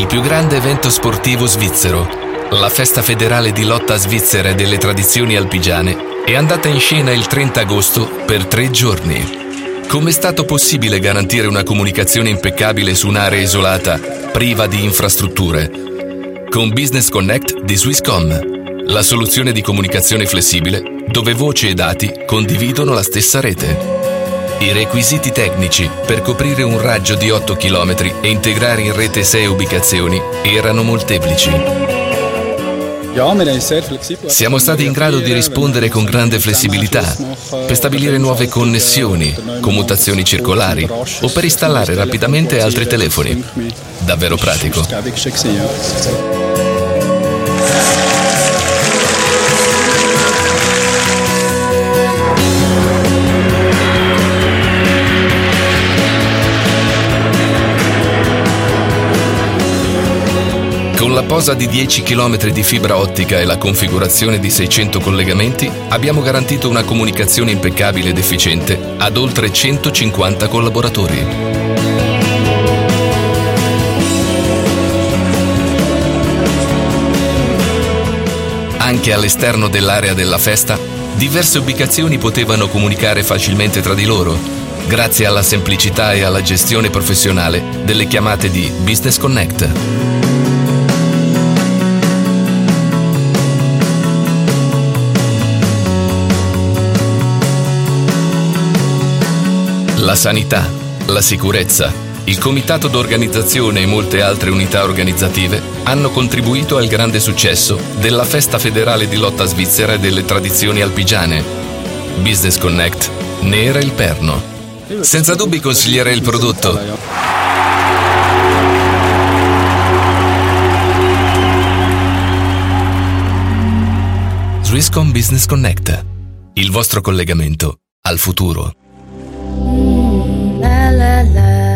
più grande evento sportivo svizzero, la festa federale di lotta svizzera e delle tradizioni alpigiane, è andata in scena il 30 agosto per 3 giorni. Com'è stato possibile garantire una comunicazione impeccabile su un'area isolata, priva di infrastrutture? Con Business Connect di Swisscom, la soluzione di comunicazione flessibile dove voce e dati condividono la stessa rete. I requisiti tecnici per coprire un raggio di 8 km e integrare in rete 6 ubicazioni erano molteplici. Siamo stati in grado di rispondere con grande flessibilità per stabilire nuove connessioni, commutazioni circolari o per installare rapidamente altri telefoni. Davvero pratico. Con la posa di 10 km di fibra ottica e la configurazione di 600 collegamenti, abbiamo garantito una comunicazione impeccabile ed efficiente ad oltre 150 collaboratori. Anche all'esterno dell'area della festa, diverse ubicazioni potevano comunicare facilmente tra di loro, grazie alla semplicità e alla gestione professionale delle chiamate di Business Connect. La sanità, la sicurezza, il comitato d'organizzazione e molte altre unità organizzative hanno contribuito al grande successo della festa federale di lotta svizzera e delle tradizioni alpigiane. Business Connect ne era il perno. Senza dubbi consiglierei il prodotto. Swisscom Business Connect, il vostro collegamento al futuro. La la la.